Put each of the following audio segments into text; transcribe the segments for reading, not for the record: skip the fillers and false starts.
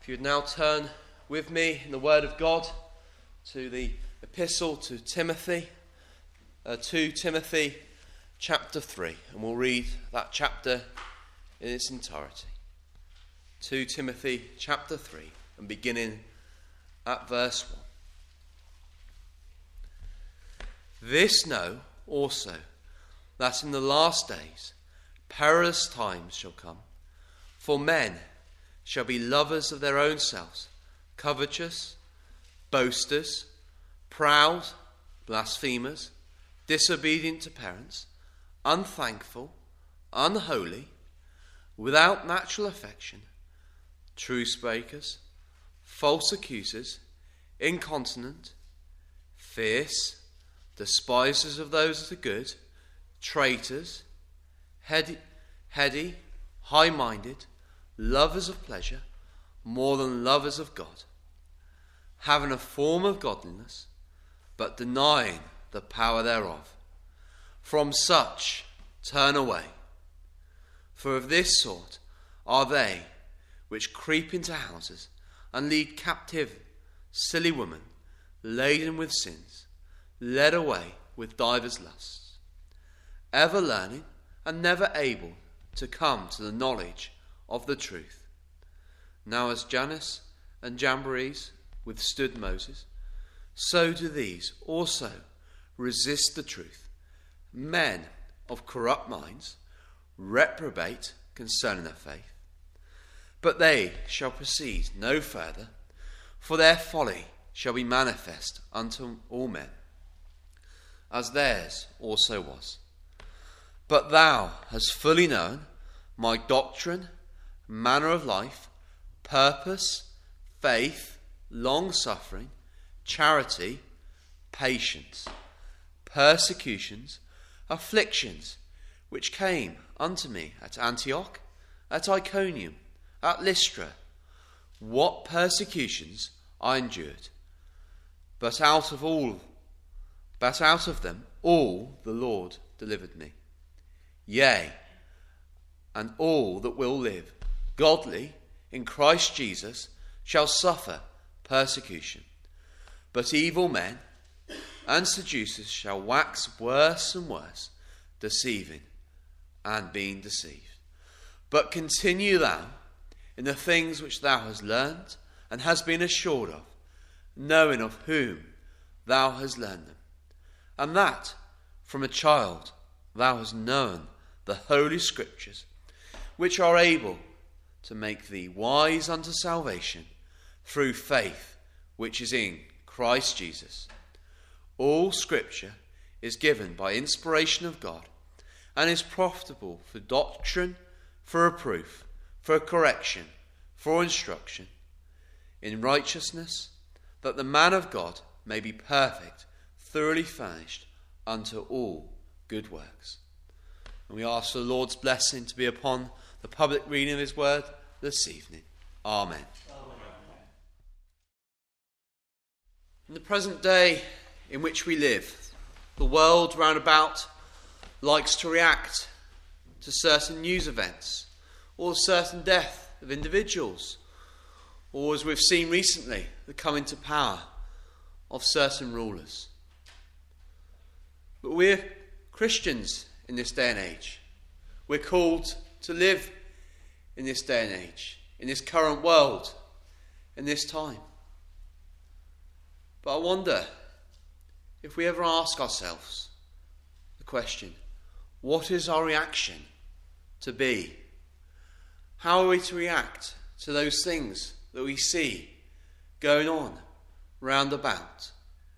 If you would now turn with me in the Word of God to the Epistle to Timothy, 2 Timothy chapter 3, and we'll read that chapter in its entirety. 2 Timothy chapter 3, and beginning at verse 1. This know also, that in the last days perilous times shall come, for men shall be lovers of their own selves, covetous, boasters, proud, blasphemers, disobedient to parents, unthankful, unholy, without natural affection, truce breakers, false accusers, incontinent, fierce, despisers of those that are good, traitors, heady, high-minded, lovers of pleasure more than lovers of God, having a form of godliness, but denying the power thereof. From such turn away. For of this sort are they which creep into houses and lead captive silly women, laden with sins, led away with divers lusts, ever learning and never able to come to the knowledge of the truth. Now as Jannes and Jambres withstood Moses, so do these also resist the truth. Men of corrupt minds, reprobate concerning their faith. But they shall proceed no further, for their folly shall be manifest unto all men, as theirs also was. But thou hast fully known my doctrine, manner of life, purpose, faith, long-suffering, charity, patience, persecutions, afflictions, which came unto me at Antioch, at Iconium, at Lystra, what persecutions I endured. But out of them all the Lord delivered me. Yea, and all that will live godly in Christ Jesus shall suffer persecution. But evil men and seducers shall wax worse and worse, deceiving and being deceived. But continue thou in the things which thou hast learned and hast been assured of, knowing of whom thou hast learned them, and that from a child thou hast known the holy scriptures, which are able to make thee wise unto salvation through faith which is in Christ Jesus. All scripture is given by inspiration of God, and is profitable for doctrine, for reproof, for correction, for instruction in righteousness, that the man of God may be perfect, thoroughly furnished unto all good works. And we ask for the Lord's blessing to be upon the public reading of his word this evening. Amen. In the present day in which we live, the world round about likes to react to certain news events, or certain death of individuals, or as we've seen recently, the coming to power of certain rulers. But we're Christians in this day and age. We're called to live in this day and age, in this current world, in this time. But I wonder if we ever ask ourselves the question, what is our reaction to be? How are we to react to those things that we see going on round about?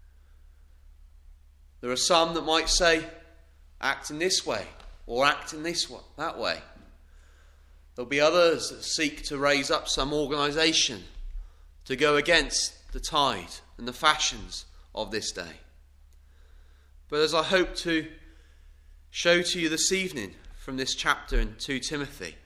There are some that might say, act in this way, or act in that way. There'll be others that seek to raise up some organisation to go against the tide and the fashions of this day. But as I hope to show to you this evening from this chapter in 2 Timothy,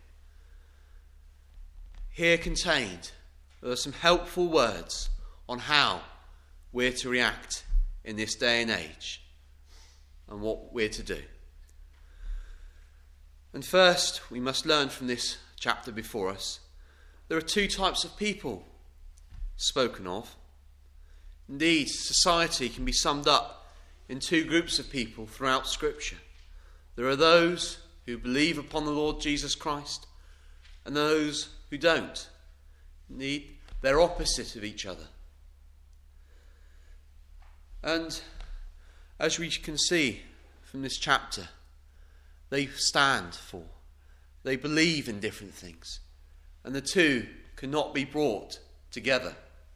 here contained there are some helpful words on how we're to react in this day and age and what we're to do. And first, we must learn from this chapter before us there are two types of people spoken of. Indeed, society can be summed up in two groups of people throughout Scripture. There are those who believe upon the Lord Jesus Christ and those who don't. Indeed, they're opposite of each other. And as we can see from this chapter, they stand for, they believe in different things, and the two cannot be brought together.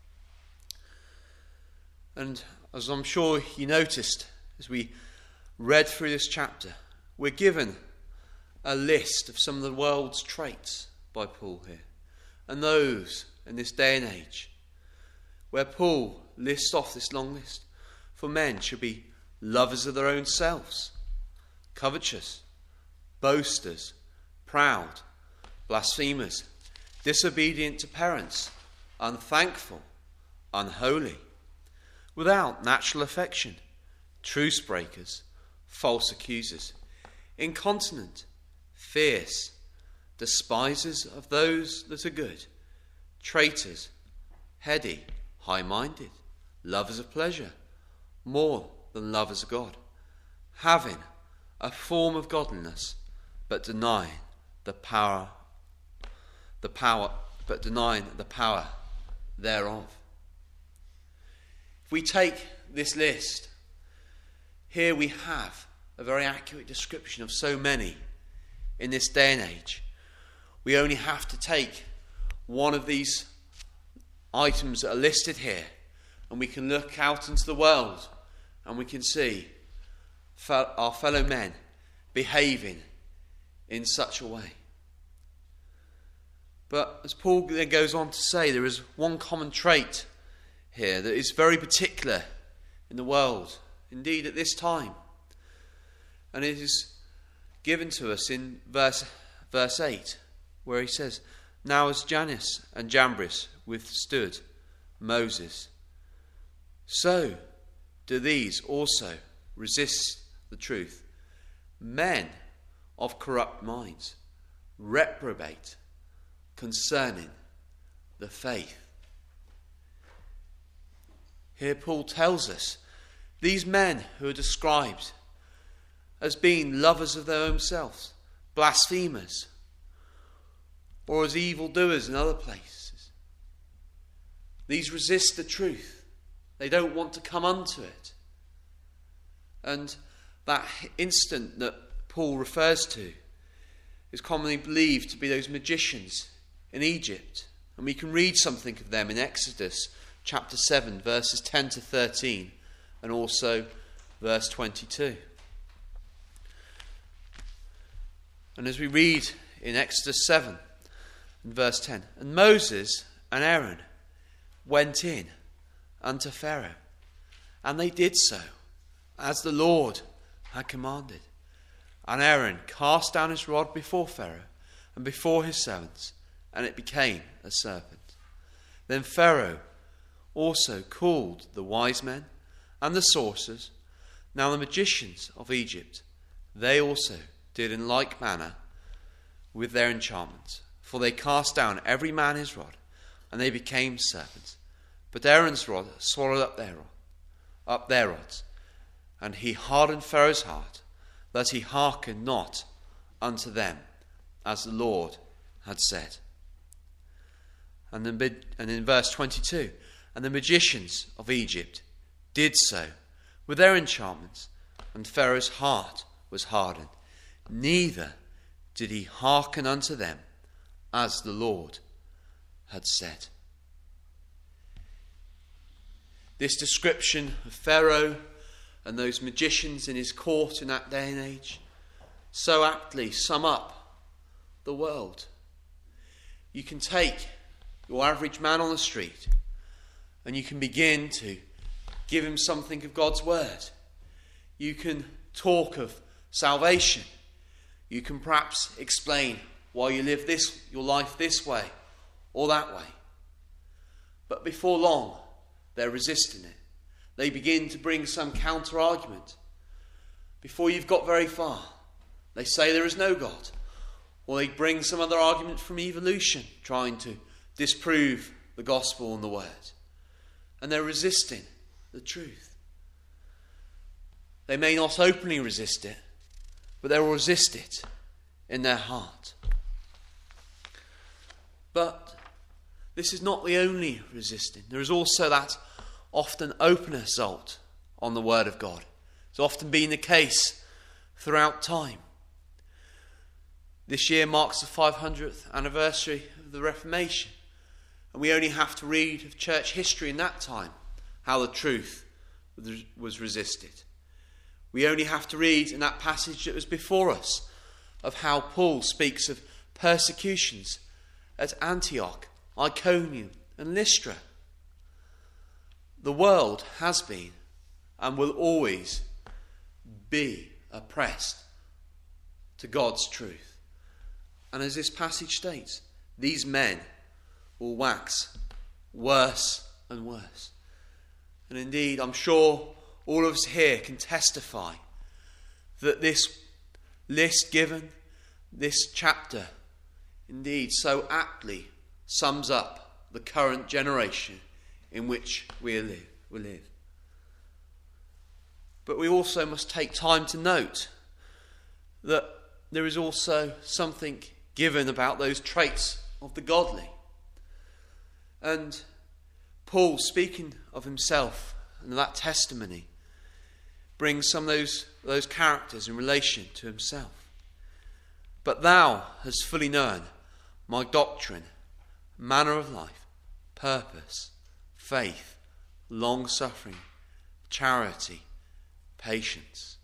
And as I'm sure you noticed as we read through this chapter, we're given a list of some of the world's traits by Paul here, and those in this day and age, where Paul lists off this long list. For men should be lovers of their own selves, covetous, boasters, proud, blasphemers, disobedient to parents, unthankful, unholy, without natural affection, truce breakers, false accusers, incontinent, fierce, despisers of those that are good, traitors, heady, high-minded, lovers of pleasure, more than lovers of God, having a form of godliness, but denying the power thereof. If we take this list, here we have a very accurate description of so many in this day and age. We only have to take one of these items that are listed here, and we can look out into the world and we can see our fellow men behaving in such a way. But as Paul then goes on to say, there is one common trait here that is very particular in the world, indeed at this time. And it is given to us in verse 8, where he says, "Now as Jannes and Jambres withstood Moses, so do these also resist the truth. Men of corrupt minds reprobate concerning the faith." Here Paul tells us these men who are described as being lovers of their own selves, blasphemers, or as evildoers in other places, these resist the truth. They don't want to come unto it. And that instant that Paul refers to is commonly believed to be those magicians in Egypt. And we can read something of them in Exodus chapter 7, verses 10 to 13, and also verse 22. And as we read in Exodus 7, in verse 10, "And Moses and Aaron went in unto Pharaoh, and they did so, as the Lord had commanded. And Aaron cast down his rod before Pharaoh and before his servants, and it became a serpent. Then Pharaoh also called the wise men and the sorcerers, now the magicians of Egypt, they also did in like manner with their enchantments, for they cast down every man his rod, and they became serpents. But Aaron's rod swallowed up their rods, and he hardened Pharaoh's heart, that he hearkened not unto them, as the Lord had said." And in verse 22, "And the magicians of Egypt did so with their enchantments, and Pharaoh's heart was hardened, neither did he hearken unto them, as the Lord had said." This description of Pharaoh and those magicians in his court in that day and age so aptly sum up the world. You can take your average man on the street and you can begin to give him something of God's word. You can talk of salvation. You can perhaps explain why you live your life this way or that way. But before long, they're resisting it. They begin to bring some counter-argument. Before you've got very far, they say there is no God. Or they bring some other argument from evolution, trying to disprove the gospel and the word. And they're resisting the truth. They may not openly resist it, but they will resist it in their heart. But this is not the only resisting. There is also that often open assault on the word of God. It's often been the case throughout time. This year marks the 500th anniversary of the Reformation. And we only have to read of church history in that time, how the truth was resisted. We only have to read in that passage that was before us of how Paul speaks of persecutions at Antioch, Iconium and Lystra. The world has been and will always be oppressed to God's truth. And as this passage states, these men will wax worse and worse. And indeed, I'm sure all of us here can testify that this list given, this chapter, indeed so aptly sums up the current generation in which we live. But we also must take time to note that there is also something given about those traits of the godly. And Paul, speaking of himself and that testimony, brings some of those characters in relation to himself. But thou hast fully known my doctrine, manner of life, purpose, faith, long-suffering, charity, patience.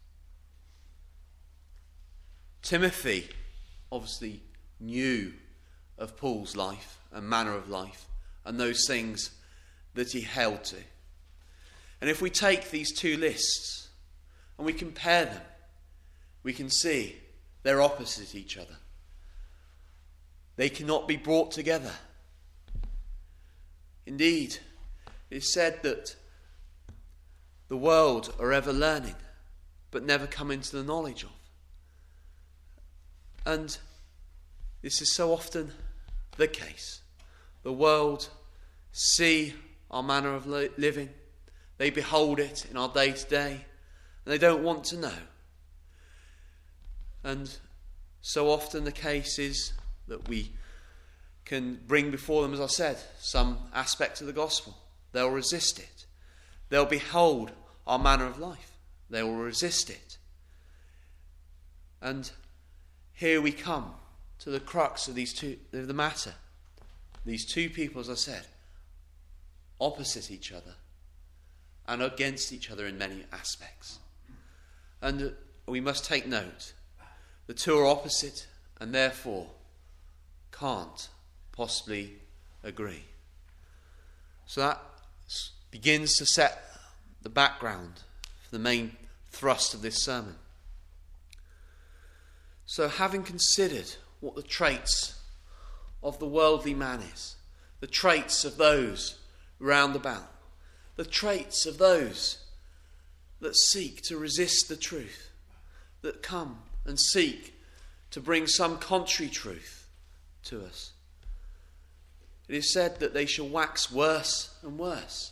Timothy obviously knew of Paul's life and manner of life and those things that he held to. And if we take these two lists and we compare them, we can see they're opposite each other. They cannot be brought together. Indeed, it is said that the world are ever learning, but never come into the knowledge of. And this is so often the case. The world see our manner of living. They behold it in our day-to-day, and they don't want to know. And so often the case is that we can bring before them, as I said, some aspect of the gospel. They'll resist it. They'll behold our manner of life. They will resist it. And here we come to the crux of the matter. These two people, as I said, opposite each other and against each other in many aspects. And we must take note. The two are opposite and therefore can't possibly agree. So that begins to set the background for the main thrust of this sermon. So having considered what the traits of the worldly man is, the traits of those round about, the traits of those that seek to resist the truth, that come and seek to bring some contrary truth to us. It is said that they shall wax worse and worse.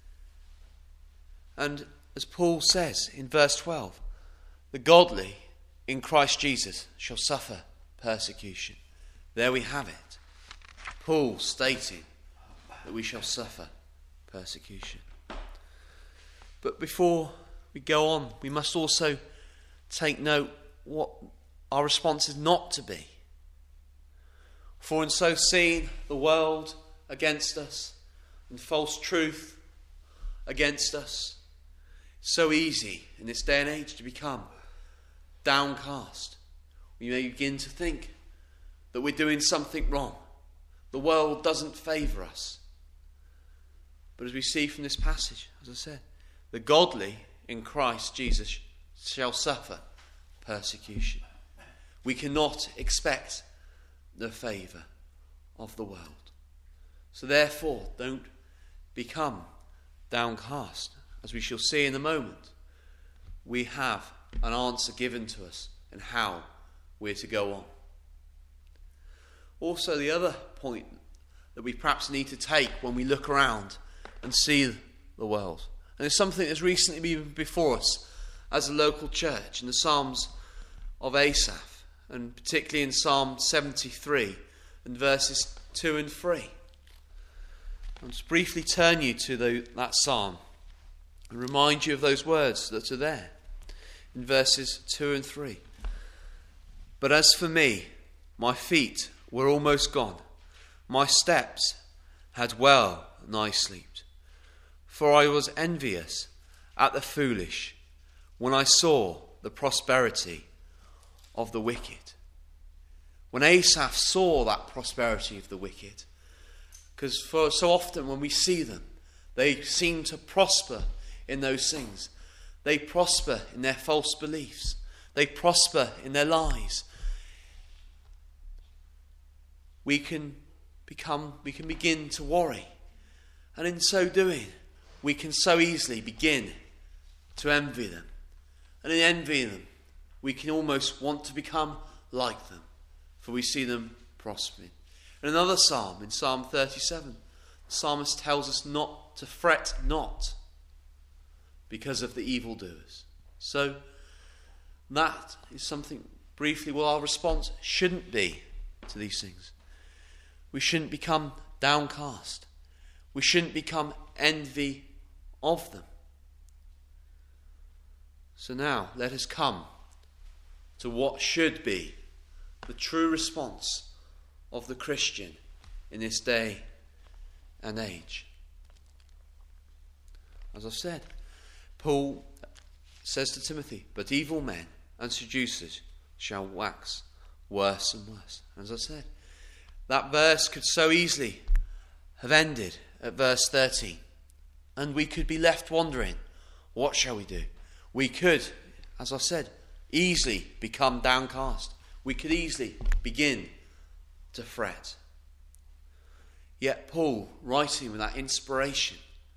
And as Paul says in verse 12, the godly in Christ Jesus shall suffer persecution. There we have it. Paul stating that we shall suffer persecution. But before we go on, we must also take note what our response is not to be. For in so seeing the world against us and false truth against us, it's so easy in this day and age to become downcast. We may begin to think that we're doing something wrong. The world doesn't favour us. But as we see from this passage, as I said, the godly in Christ Jesus shall suffer persecution. We cannot expect the favour of the world. So therefore, don't become downcast. As we shall see in a moment, we have an answer given to us and how we're to go on. Also, the other point that we perhaps need to take when we look around and see the world. And it's something that's recently been before us as a local church in the Psalms of Asaph, and particularly in Psalm 73 and verses 2 and 3. I'll just briefly turn you to that psalm and remind you of those words that are there in verses 2 and 3. But as for me, my feet were almost gone. My steps had well nigh slept. For I was envious at the foolish when I saw the prosperity of the wicked. When Asaph saw that prosperity of the wicked, because for so often when we see them, they seem to prosper in those things. They prosper in their false beliefs. They prosper in their lies. We can begin to worry. And in so doing, we can so easily begin to envy them. And in envying them, we can almost want to become like them, for we see them prospering. In another psalm, in Psalm 37, the psalmist tells us not to fret not because of the evildoers. So that is something briefly what our response shouldn't be to these things. We shouldn't become downcast. We shouldn't become envy of them. So now let us come to what should be the true response of the Christian in this day and age. As I've said, Paul says to Timothy, but evil men and seducers shall wax worse and worse. As I said, that verse could so easily have ended at verse 13, and we could be left wondering, what shall we do? We could, as I said, easily become downcast. We could easily begin to fret. Yet Paul, writing with that inspiration,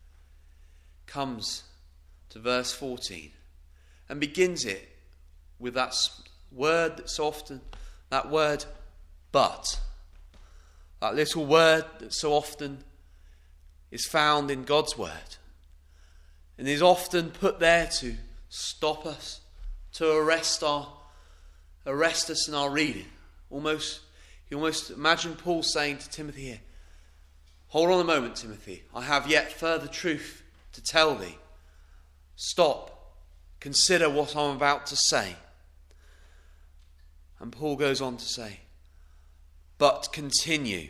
comes to verse 14 and begins it with that word that's often, that word but. That little word that so often is found in God's word and is often put there to stop us, to arrest us in our reading. You almost imagine Paul saying to Timothy here, hold on a moment, Timothy, I have yet further truth to tell thee. Stop, consider what I'm about to say. And Paul goes on to say, but continue.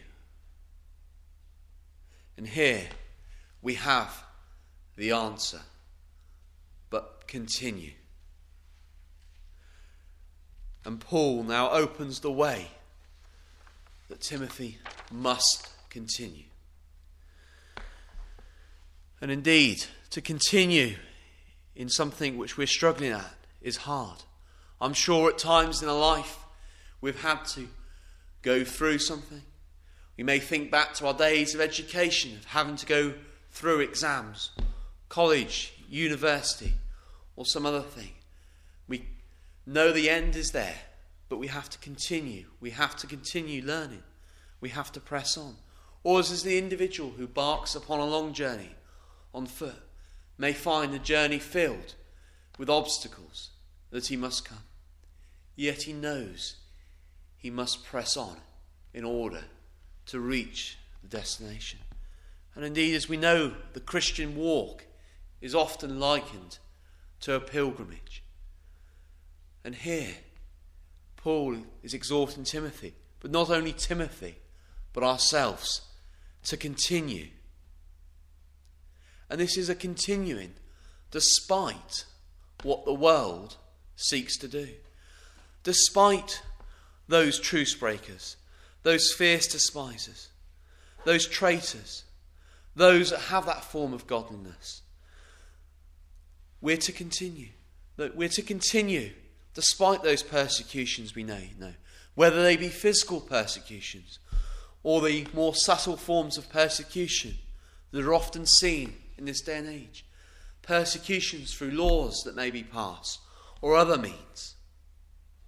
And here we have the answer. But continue. And Paul now opens the way that Timothy must continue. And indeed, to continue in something which we're struggling at is hard. I'm sure at times in our life we've had to go through something. We may think back to our days of education, of having to go through exams, college, university, or some other thing. We know the end is there, but we have to continue. We have to continue learning. We have to press on. Or as the individual who embarks upon a long journey on foot may find the journey filled with obstacles that he must come. Yet he knows he must press on in order to reach the destination. And indeed, as we know, the Christian walk is often likened to a pilgrimage. And here, Paul is exhorting Timothy, but not only Timothy, but ourselves, to continue. And this is a continuing despite what the world seeks to do. Despite those truce breakers, those fierce despisers, those traitors, those that have that form of godliness. We're to continue. We're to continue despite those persecutions we know, whether they be physical persecutions or the more subtle forms of persecution that are often seen in this day and age. Persecutions through laws that may be passed or other means.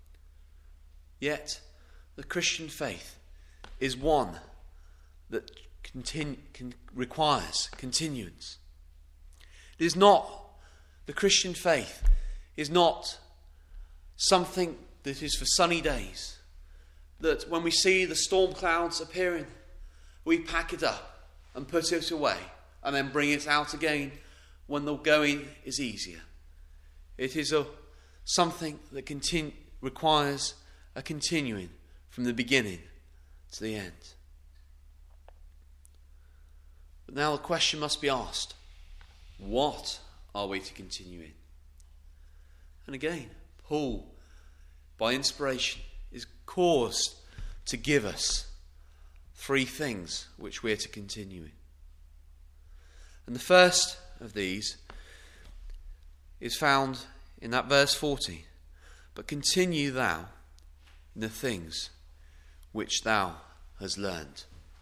Yet, the Christian faith is one that requires continuance. It is not, the Christian faith is not something that is for sunny days, that when we see the storm clouds appearing, we pack it up and put it away and then bring it out again when the going is easier. It is something that requires a continuing from the beginning to the end. But now the question must be asked, what are we to continue in? And again, Paul, by inspiration, is caused to give us 3 things which we are to continue in. And the first of these is found in that verse 40. But continue thou in the things which thou hast learned.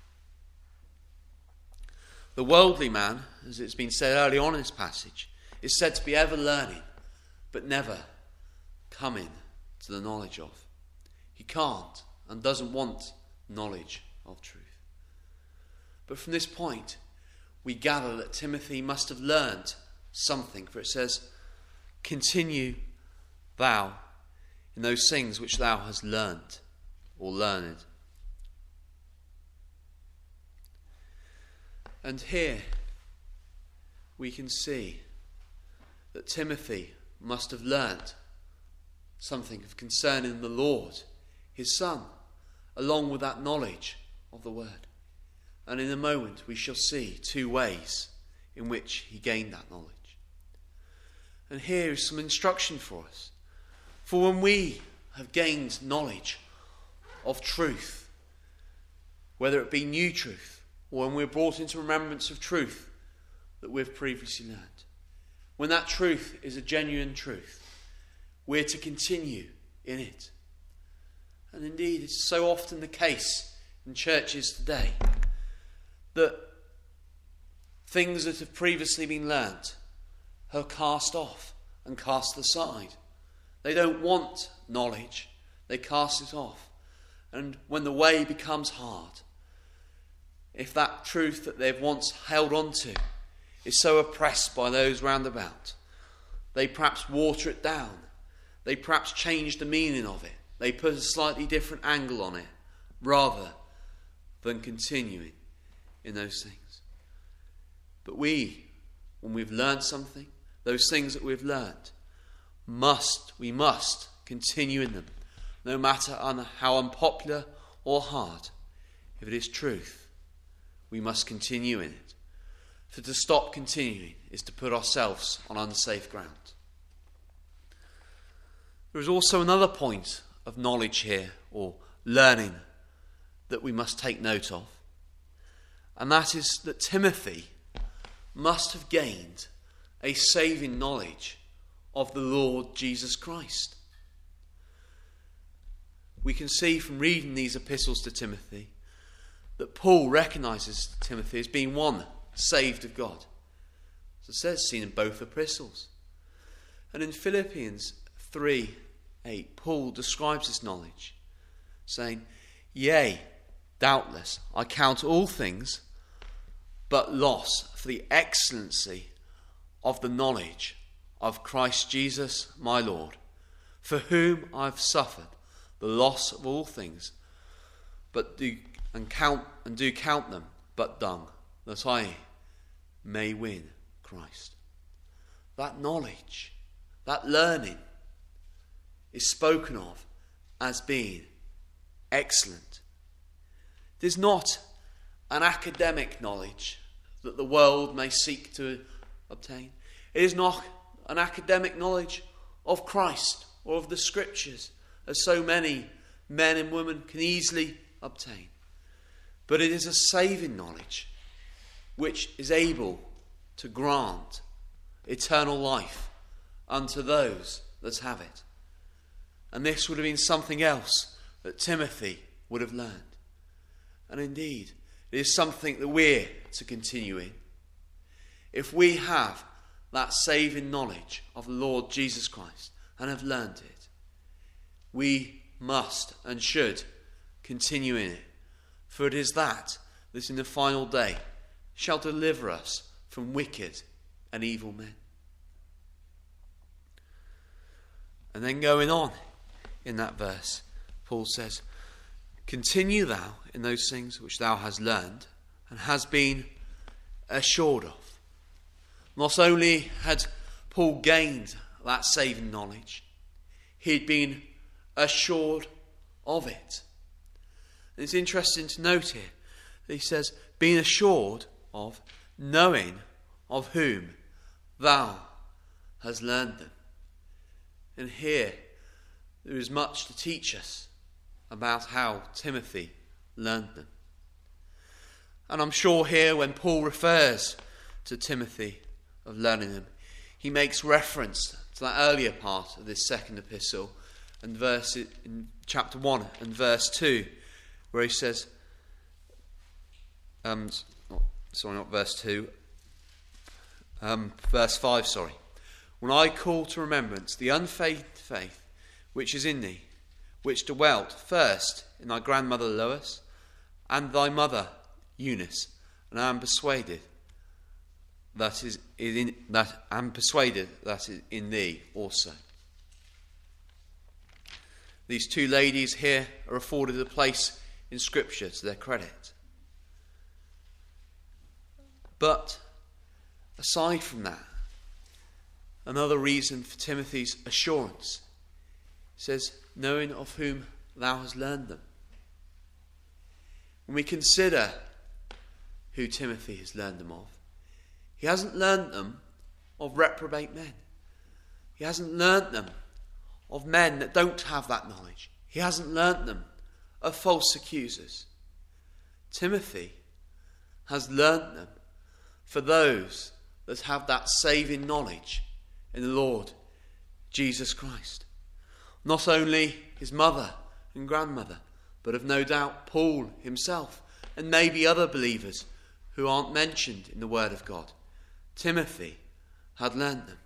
The worldly man, as it's been said early on in this passage, is said to be ever learning, but never coming to the knowledge of. He can't and doesn't want knowledge of truth. But from this point, we gather that Timothy must have learned something, for it says, continue thou in those things which thou hast learned or learned. And here we can see that Timothy must have learned something of concerning the Lord, his Son, along with that knowledge of the Word. And in a moment we shall see 2 ways in which he gained that knowledge. And here is some instruction for us. For when we have gained knowledge of truth, whether it be new truth, or when we're brought into remembrance of truth that we've previously learned, when that truth is a genuine truth, we're to continue in it. And indeed, it's so often the case in churches today that things that have previously been learnt are cast off and cast aside. They don't want knowledge. They cast it off. And when the way becomes hard, if that truth that they've once held on to is so oppressed by those round about, they perhaps water it down. They perhaps change the meaning of it. They put a slightly different angle on it rather than continuing in those things. But we, when we've learned something, those things that we've learned, we must continue in them, no matter how unpopular or hard. If it is truth, we must continue in it. For to stop continuing is to put ourselves on unsafe ground. There is also another point of knowledge here, or learning, that we must take note of. And that is that Timothy must have gained a saving knowledge of the Lord Jesus Christ. We can see from reading these epistles to Timothy that Paul recognises Timothy as being one saved of God. As it says, seen in both epistles. And in Philippians 3:8, Paul describes this knowledge, saying, "Yea, doubtless, I count all things but loss for the excellency of the knowledge of Christ Jesus my Lord, for whom I have suffered the loss of all things, but do count them but dung, that I may win Christ." That knowledge, that learning, is spoken of as being excellent. It is not an academic knowledge that the world may seek to obtain. It is not an academic knowledge of Christ or of the Scriptures, as so many men and women can easily obtain. But it is a saving knowledge which is able to grant eternal life unto those that have it. And this would have been something else that Timothy would have learned. And indeed, it is something that we're to continue in. If we have that saving knowledge of the Lord Jesus Christ and have learned it, we must and should continue in it. For it is that that in the final day shall deliver us from wicked and evil men. And then going on in that verse, Paul says, continue thou in those things which thou hast learned and hast been assured of. Not only had Paul gained that saving knowledge, he'd been assured of it. And it's interesting to note here that he says, being assured of, knowing of whom thou hast learned them. And here there is much to teach us about how Timothy learned them. And I'm sure here when Paul refers to Timothy of learning them, he makes reference to that earlier part of this second epistle and verse in chapter 1 and verse 2, where he says, not verse 2, verse 5, when I call to remembrance the unfeigned faith which is in thee, which dwelt first in thy grandmother Lois and thy mother Eunice, and I am persuaded that is in thee also. These two ladies here are afforded a place in Scripture to their credit. But aside from that, another reason for Timothy's assurance says, knowing of whom thou hast learned them. When we consider who Timothy has learned them of, he hasn't learned them of reprobate men. He hasn't learned them of men that don't have that knowledge. He hasn't learnt them of false accusers. Timothy has learnt them for those that have that saving knowledge in the Lord Jesus Christ. Not only his mother and grandmother, but of no doubt Paul himself and maybe other believers who aren't mentioned in the Word of God. Timothy had learnt them.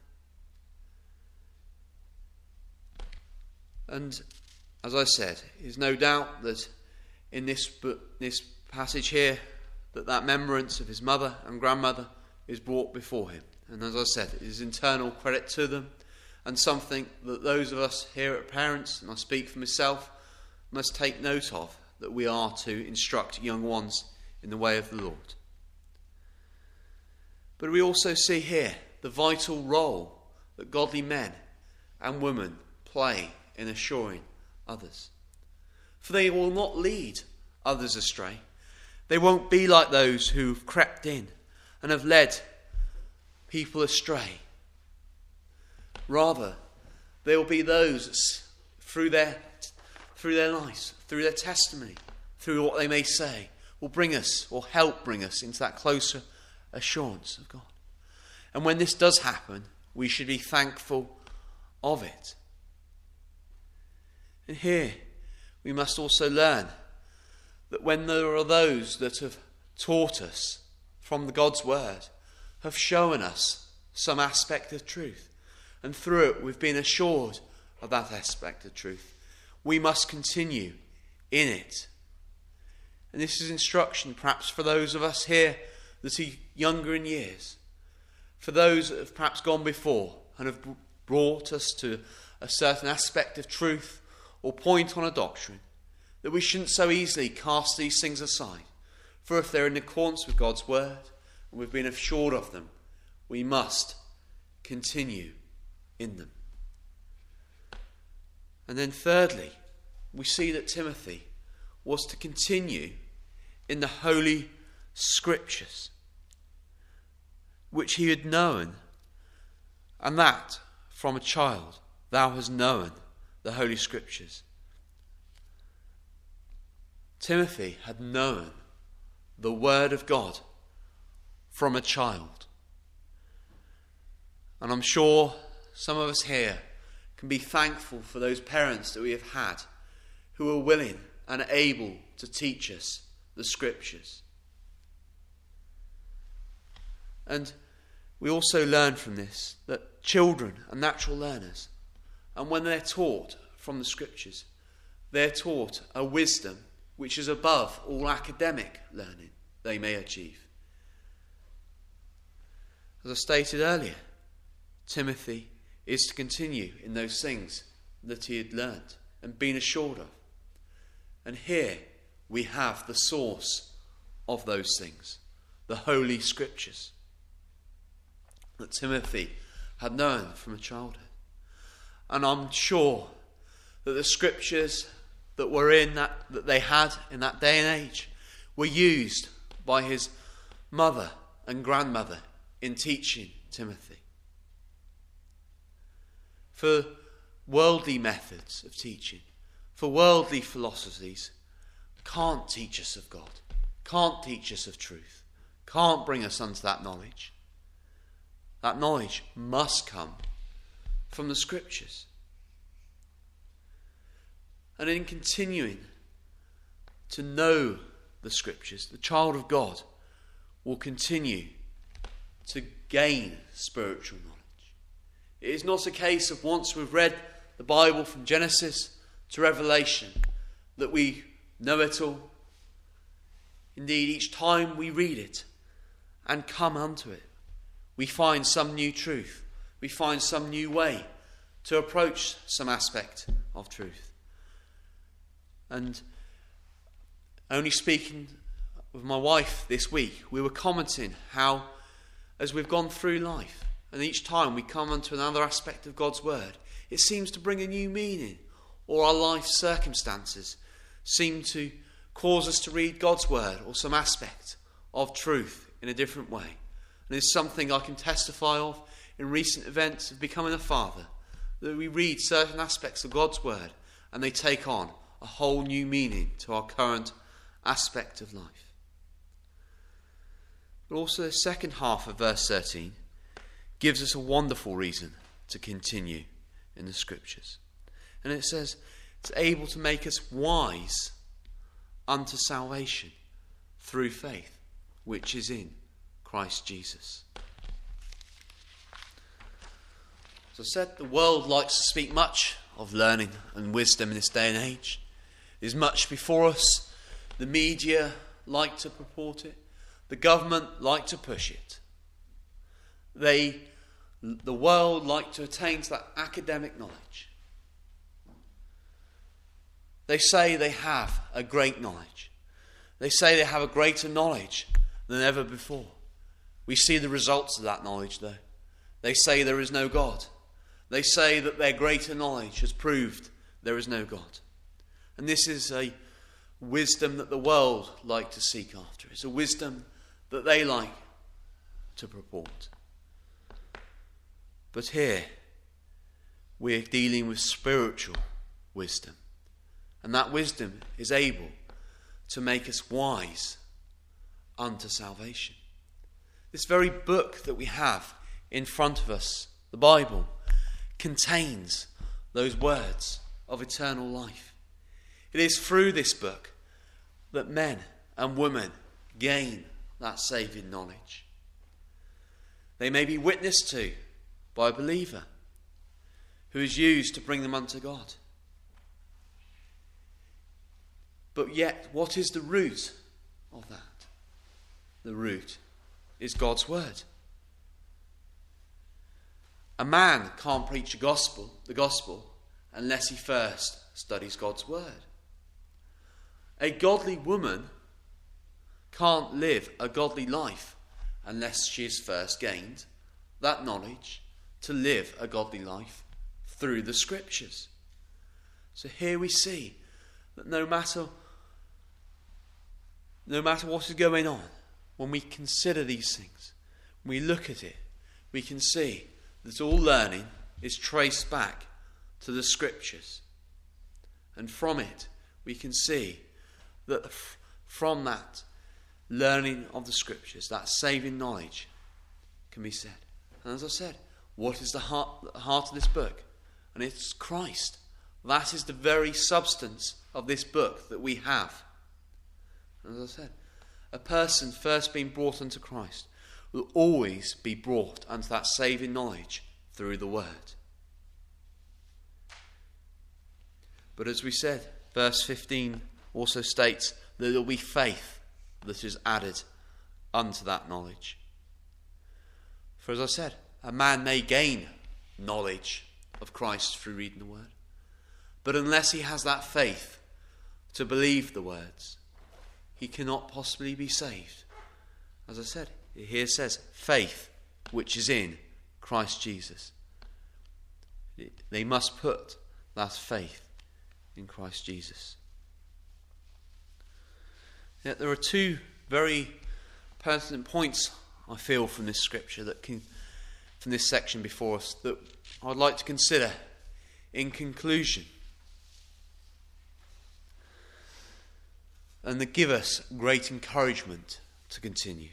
And as I said, there's no doubt that in this passage here that remembrance of his mother and grandmother is brought before him. And as I said, it is internal credit to them and something that those of us here at Parents, and I speak for myself, must take note of, that we are to instruct young ones in the way of the Lord. But we also see here the vital role that godly men and women play in assuring others. For they will not lead others astray. They won't be like those who've crept in and have led people astray. Rather, they will be those through their lives, through their testimony, through what they may say, will bring us or help bring us into that closer assurance of God. And when this does happen, we should be thankful of it. And here we must also learn that when there are those that have taught us from the God's word, have shown us some aspect of truth, and through it we've been assured of that aspect of truth, we must continue in it. And this is instruction perhaps for those of us here that are younger in years, for those that have perhaps gone before and have brought us to a certain aspect of truth or point on a doctrine, that we shouldn't so easily cast these things aside. For if they're in accordance with God's word, and we've been assured of them, we must continue in them. And then thirdly, we see that Timothy was to continue in the Holy Scriptures, which he had known, and that from a child thou hast known the Holy Scriptures. Timothy had known the Word of God from a child. And I'm sure some of us here can be thankful for those parents that we have had who are willing and able to teach us the Scriptures. And we also learn from this that children are natural learners. And when they're taught from the Scriptures, they're taught a wisdom which is above all academic learning they may achieve. As I stated earlier, Timothy is to continue in those things that he had learned and been assured of. And here we have the source of those things, the Holy Scriptures, that Timothy had known from a childhood. And I'm sure that the Scriptures that were that they had in that day and age were used by his mother and grandmother in teaching Timothy. For worldly methods of teaching, for worldly philosophies, can't teach us of God, can't teach us of truth, can't bring us unto that knowledge. That knowledge must come from the Scriptures. And in continuing to know the Scriptures, the child of God will continue to gain spiritual knowledge. It is not a case of once we've read the Bible from Genesis to Revelation that we know it all. Indeed, each time we read it and come unto it, we find some new truth. We find some new way to approach some aspect of truth. And only speaking with my wife this week, we were commenting how, as we've gone through life, and each time we come onto another aspect of God's word, it seems to bring a new meaning, or our life circumstances seem to cause us to read God's word or some aspect of truth in a different way. And it's something I can testify of in recent events of becoming a father, that we read certain aspects of God's word and they take on a whole new meaning to our current aspect of life. But also the second half of verse 13 gives us a wonderful reason to continue in the Scriptures. And it says, it's able to make us wise unto salvation through faith, which is in Christ Jesus. As I said, the world likes to speak much of learning and wisdom in this day and age. There's much before us. The media like to purport it. The government like to push it. The world like to attain to that academic knowledge. They say they have a great knowledge. They say they have a greater knowledge than ever before. We see the results of that knowledge, though. They say there is no God. They say that their greater knowledge has proved there is no God. And this is a wisdom that the world like to seek after. It's a wisdom that they like to purport. But here, we're dealing with spiritual wisdom. And that wisdom is able to make us wise unto salvation. This very book that we have in front of us, the Bible, contains those words of eternal life. It is through this book that men and women gain that saving knowledge. They may be witnessed to by a believer who is used to bring them unto God. But yet, what is the root of that? The root is God's word. A man can't preach the gospel, unless he first studies God's word. A godly woman can't live a godly life unless she has first gained that knowledge to live a godly life through the Scriptures. So here we see that no matter what is going on, when we consider these things, when we look at it, we can see that all learning is traced back to the Scriptures. And from it, we can see that from that learning of the Scriptures, that saving knowledge can be said. And as I said, what is the heart of this book? And it's Christ. That is the very substance of this book that we have. And as I said, a person first being brought unto Christ will always be brought unto that saving knowledge through the word. But as we said, verse 15 also states that there will be faith that is added unto that knowledge. For as I said, a man may gain knowledge of Christ through reading the word, but unless he has that faith to believe the words, he cannot possibly be saved. As I said, it here says faith which is in Christ Jesus. They must put that faith in Christ Jesus. Yet there are two very pertinent points, I feel, from this scripture, from this section before us, that I'd like to consider in conclusion, and that give us great encouragement to continue.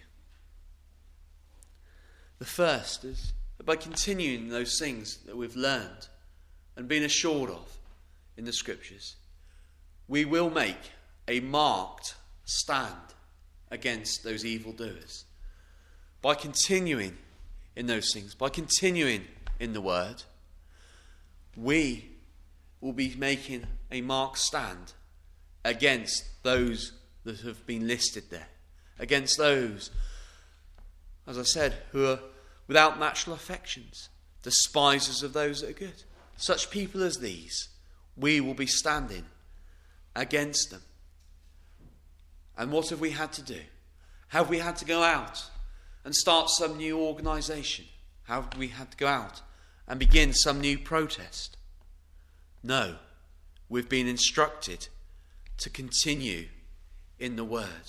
The first is that by continuing those things that we've learned and been assured of in the scriptures, we will make a marked stand against those evildoers. By continuing in those things, by continuing in the word, we will be making a marked stand against those that have been listed there, against those, as I said, who are without natural affections, despisers of those that are good. Such people as these, we will be standing against them. And what have we had to do? Have we had to go out and start some new organisation? Have we had to go out and begin some new protest? No, we've been instructed to continue in the word.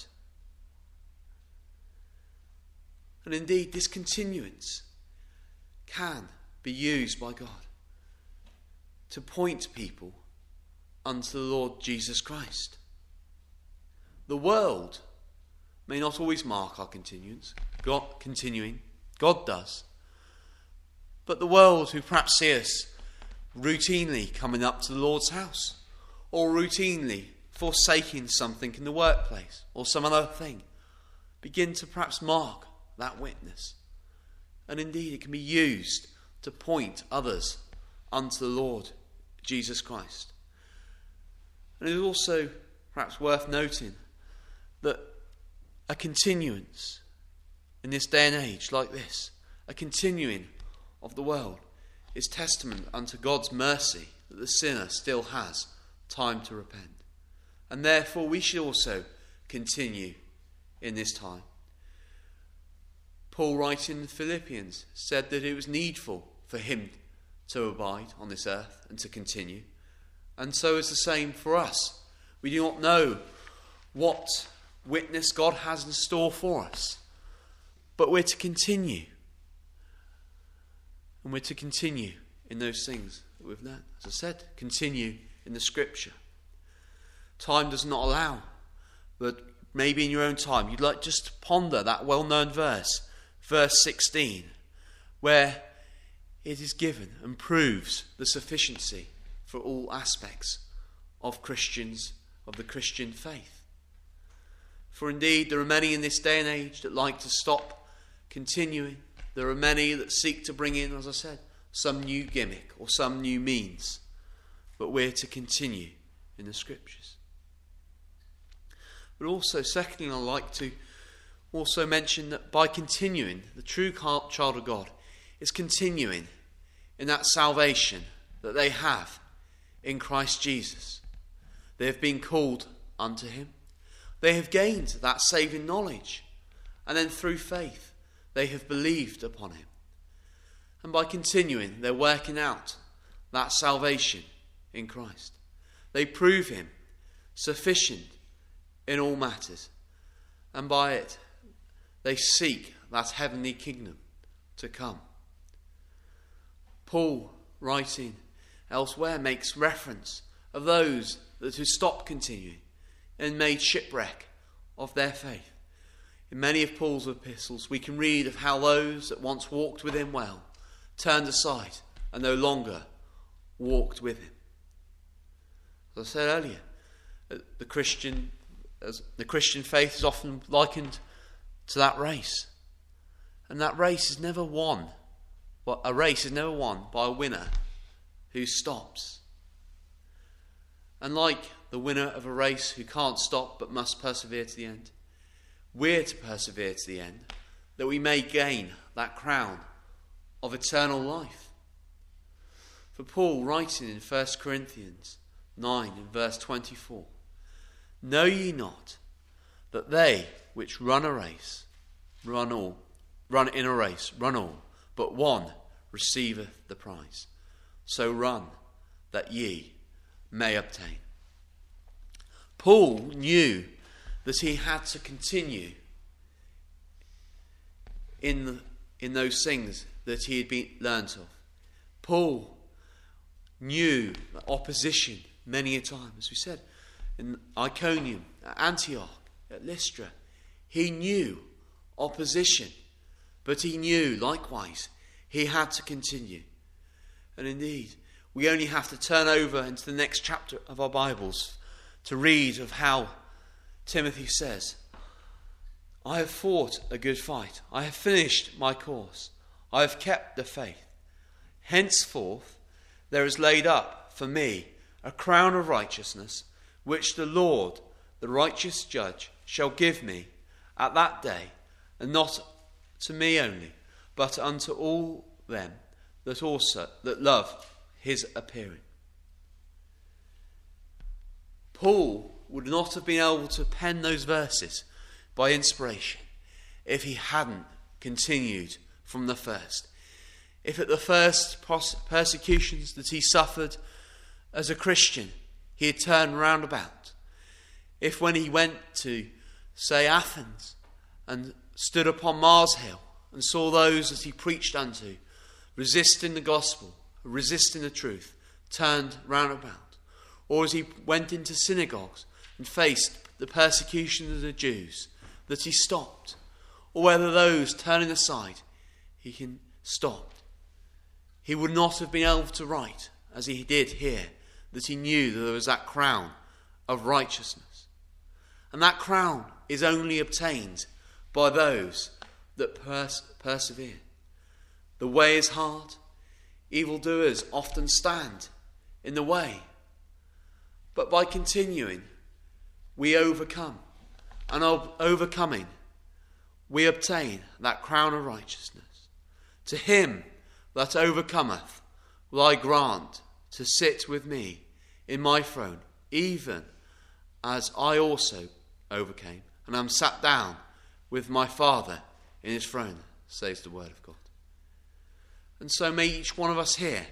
And indeed, this continuance can be used by God to point people unto the Lord Jesus Christ. The world may not always mark our continuance, God does. But the world, who perhaps see us routinely coming up to the Lord's house, or routinely forsaking something in the workplace, or some other thing, begin to perhaps mark that witness. And indeed, it can be used to point others unto the Lord Jesus Christ. And it is also perhaps worth noting that a continuance in this day and age like this, a continuing of the world, is testament unto God's mercy that the sinner still has time to repent. And therefore we should also continue in this time. Paul, writing in Philippians, said that it was needful for him to abide on this earth and to continue. And so is the same for us. We do not know what witness God has in store for us, but we're to continue. And we're to continue in those things that we've learned. As I said, continue in the scripture. Time does not allow, but maybe in your own time you'd like just to ponder that well-known verse 16, where it is given and proves the sufficiency for all aspects of Christians, of the Christian faith. For indeed, there are many in this day and age that like to stop continuing. There are many that seek to bring in, as I said, some new gimmick or some new means. But we're to continue in the scriptures. But also, secondly, I'd like to also mention that by continuing, the true child of God is continuing in that salvation that they have in Christ Jesus. They have been called unto him. They have gained that saving knowledge. And then through faith, they have believed upon him. And by continuing, they're working out that salvation in Christ. They prove him sufficient in all matters. And by it, they seek that heavenly kingdom to come. Paul, writing elsewhere, makes reference of those that who stopped continuing and made shipwreck of their faith. In many of Paul's epistles, we can read of how those that once walked with him well turned aside and no longer walked with him. As I said earlier, the Christian faith is often likened to that race. And that race is never won. But a race is never won by a winner who stops. And like the winner of a race who can't stop but must persevere to the end, we're to persevere to the end, that we may gain that crown of eternal life. For Paul, writing in 1 Corinthians 9 in verse 24, know ye not that they which run in a race, run all, but one receiveth the prize. So run, that ye may obtain. Paul knew that he had to continue in those things that he had been learnt of. Paul knew opposition many a time, as we said, in Iconium, at Antioch, at Lystra. He knew opposition, but he knew likewise he had to continue. And indeed, we only have to turn over into the next chapter of our Bibles to read of how Timothy says, I have fought a good fight. I have finished my course. I have kept the faith. Henceforth there is laid up for me a crown of righteousness, which the Lord, the righteous judge, shall give me at that day, and not to me only, but unto all them that love his appearing. Paul would not have been able to pen those verses by inspiration if he hadn't continued from the first. If at the first persecutions that he suffered as a Christian, he had turned round about. If when he went to, say, Athens and stood upon Mars Hill and saw those that he preached unto resisting the gospel, resisting the truth, turned round about. Or as he went into synagogues and faced the persecution of the Jews, that he stopped. Or whether those turning aside, he can stop. He would not have been able to write, as he did here, that he knew that there was that crown of righteousness. And that crown is only obtained by those that persevere. The way is hard. Evildoers often stand in the way. But by continuing, we overcome. And of overcoming, we obtain that crown of righteousness. To him that overcometh will I grant to sit with me in my throne, even as I also overcame, and am sat down with my Father in his throne, says the word of God. And so may each one of us here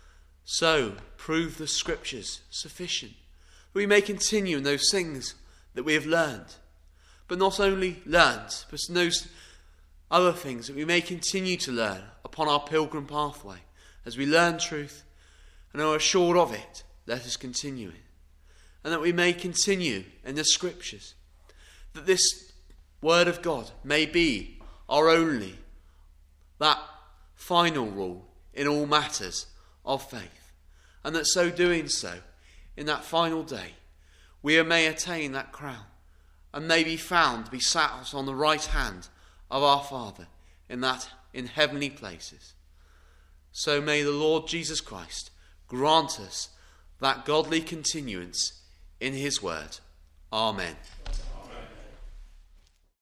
so prove the scriptures sufficient. We may continue in those things that we have learned, but not only learned, but in those other things that we may continue to learn upon our pilgrim pathway. As we learn truth and are assured of it, let us continue it. And that we may continue in the scriptures. That this word of God may be our only, that final rule in all matters of faith. And that so doing so, in that final day, we may attain that crown and may be found to be sat on the right hand of our Father in heavenly places. So may the Lord Jesus Christ grant us that godly continuance in his word. Amen.